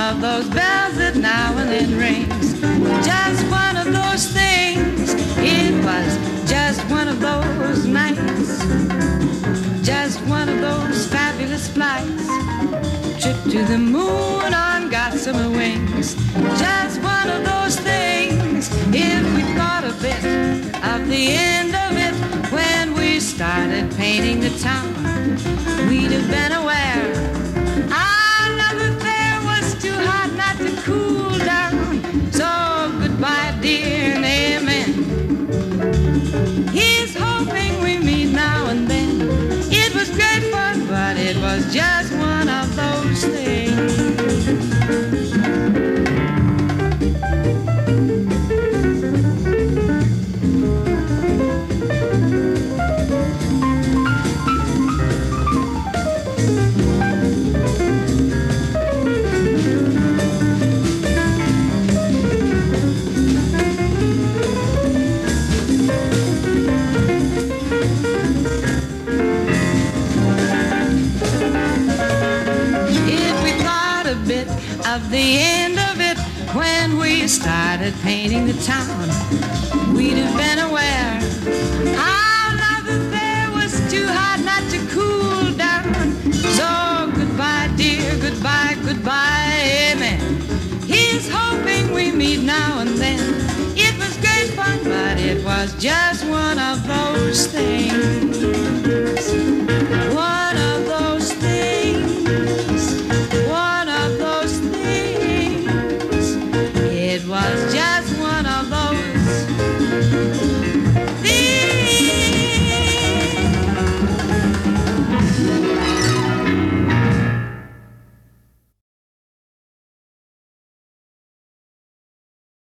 of those bells that now and then rings. Just one of those things. It was just one of those nights. Just one of those fabulous flights. Trip to the moon on gossamer wings. Just one of those things. If we thought a bit of the end of it when we started painting the town, we'd have been aware our love affair was too hot not to cool down. So goodbye, dear, and amen. He's hoping we meet now and then. It was great fun, but it was just one of those things. Of the end of it when we started painting the town, we'd have been aware our love affair was too hot not to cool down. So goodbye, dear, goodbye, goodbye, amen. He's hoping we meet now and then. It was great fun, but it was just one of those things.